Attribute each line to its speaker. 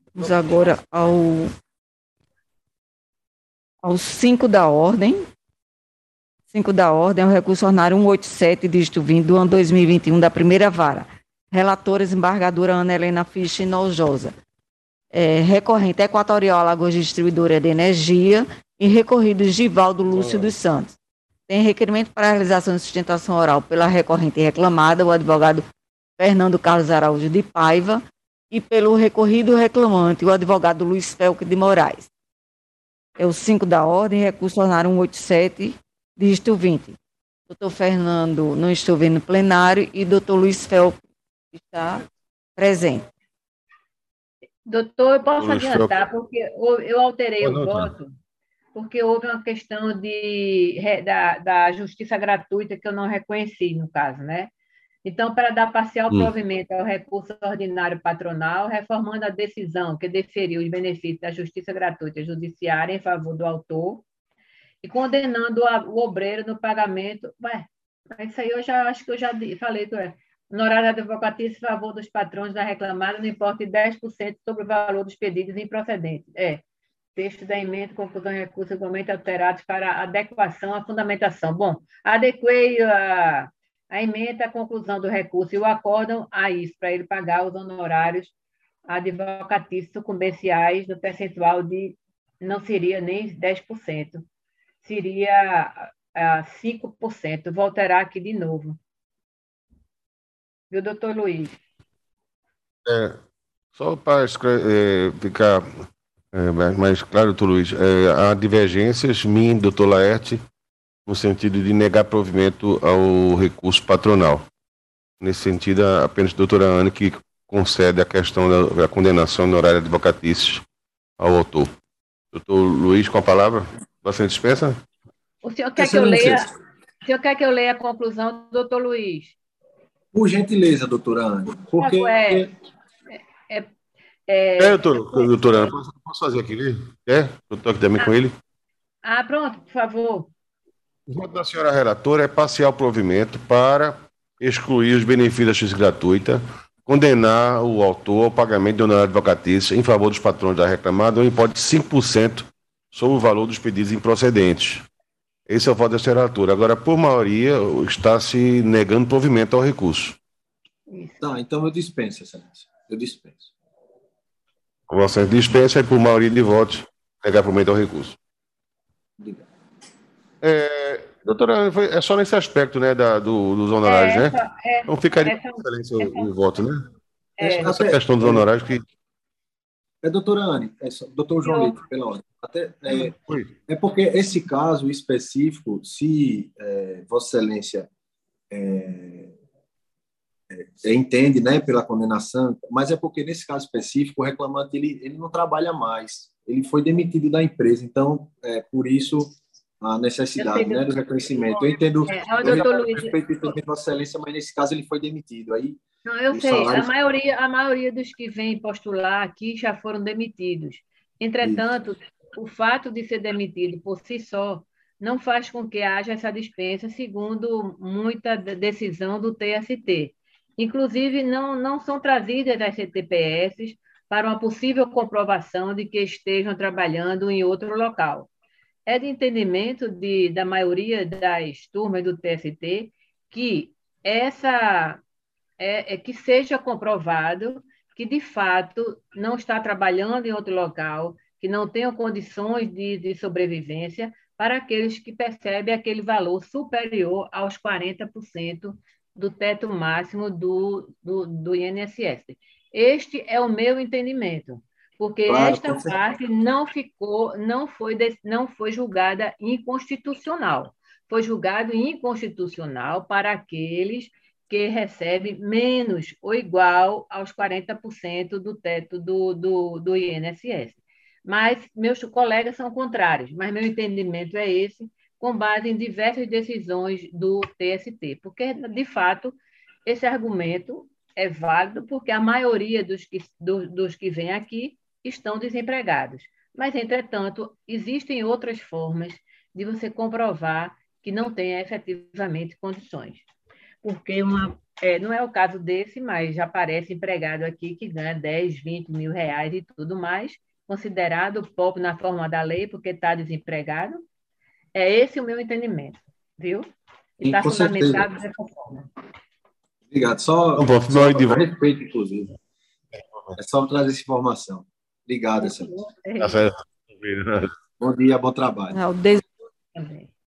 Speaker 1: Vamos agora ao 5 da ordem. 5 da ordem, é o recurso ordinário 187, dígito 20, do ano 2021, da primeira vara. Relatora, desembargadora Ana Helena Fischer Nojosa. Recorrente Equatorial Alagoas Distribuidora de Energia e recorrido Givaldo Lúcio dos Santos. Tem requerimento para realização de sustentação oral pela recorrente reclamada, o advogado Fernando Carlos Araújo de Paiva, e pelo recorrido reclamante, o advogado Luiz Felque de Moraes. É o 5 da ordem, recurso ordinário 187, dígito 20. Doutor Fernando, não estou vendo no plenário, e doutor Luiz Felque está presente.
Speaker 2: Doutor, eu posso adiantar, porque eu alterei o voto, porque houve uma questão da justiça gratuita que eu não reconheci, no caso, né? Então, para dar parcial provimento ao recurso ordinário patronal, reformando a decisão que deferiu os benefícios da justiça gratuita judiciária em favor do autor e condenando o obreiro no pagamento. Mas isso aí eu já acho que eu já falei, honorário advocatício em favor dos patrões da reclamada no importe de 10% sobre o valor dos pedidos improcedentes. Texto da emenda, conclusão e recurso igualmente alterados para adequação à fundamentação. Bom, adequei a emenda, a conclusão do recurso e o acórdão a isso, para ele pagar os honorários advocatícios sucumbenciais no percentual de, não seria nem 10%, seria 5%. Vou alterar aqui de novo. Viu, doutor Luiz?
Speaker 3: Só para ficar mais claro, doutor Luiz, há divergências minha e do doutor Laerte no sentido de negar provimento ao recurso patronal. Nesse sentido, apenas a doutora Ana que concede a questão da condenação honorária advocatícia ao autor. Doutor Luiz, com a palavra, você dispensa?
Speaker 2: O senhor quer que eu leia a conclusão do doutor Luiz?
Speaker 4: Por gentileza, doutora Ana. Porque...
Speaker 3: doutora Ana, posso fazer aqui? Eu estou aqui também com ele.
Speaker 2: Pronto, por favor.
Speaker 3: O voto da senhora relatora é parcial provimento para excluir os benefícios da justiça gratuita, condenar o autor ao pagamento de honorário advocatício em favor dos patrões da reclamada, um importe de 5% sobre o valor dos pedidos improcedentes. Esse é o voto da senhora relatora. Agora, por maioria, está se negando provimento ao recurso.
Speaker 4: Tá, então eu dispenso, excelência. Eu dispenso.
Speaker 3: Vossa dispensa e por maioria de votos, negar provimento ao recurso.
Speaker 4: Obrigado.
Speaker 3: Doutora, é só nesse aspecto, né, dos honorários, né? Então ficaria com excelência o voto, né? Essa questão dos honorários que...
Speaker 4: doutora Anne, doutor João Leite, pela ordem. É porque esse caso específico, se Vossa Excelência entende, né, pela condenação, mas é porque nesse caso específico o reclamante ele não trabalha mais, ele foi demitido da empresa, então por isso a necessidade, né, do reconhecimento. Eu entendo, eu respeito também Vossa Excelência, mas nesse caso ele foi demitido. Aí,
Speaker 2: não, eu sei, a maioria dos que vêm postular aqui já foram demitidos. Entretanto, o fato de ser demitido por si só não faz com que haja essa dispensa, segundo muita decisão do TST. Inclusive, não são trazidas as CTPS para uma possível comprovação de que estejam trabalhando em outro local. É de entendimento da maioria das turmas do TST que que seja comprovado que, de fato, não está trabalhando em outro local, que não tenham condições de sobrevivência para aqueles que percebem aquele valor superior aos 40% do teto máximo do INSS. Este é o meu entendimento, porque esta parte não foi julgada inconstitucional. Foi julgado inconstitucional para aqueles que recebem menos ou igual aos 40% do teto do INSS. Mas meus colegas são contrários, mas meu entendimento é esse, com base em diversas decisões do TST, porque, de fato, esse argumento é válido porque a maioria dos que vêm aqui estão desempregados. Mas, entretanto, existem outras formas de você comprovar que não tem efetivamente condições. Porque Não é o caso desse, mas já aparece empregado aqui que ganha 10, 20 mil reais e tudo mais, considerado pobre na forma da lei, porque está desempregado. É esse o meu entendimento, viu? E está fundamentado dessa forma.
Speaker 4: Obrigado. Só a respeito, inclusive. É só trazer essa informação. Obrigado, excelência.
Speaker 3: Tá certo.
Speaker 4: Bom dia, bom trabalho.
Speaker 1: Não,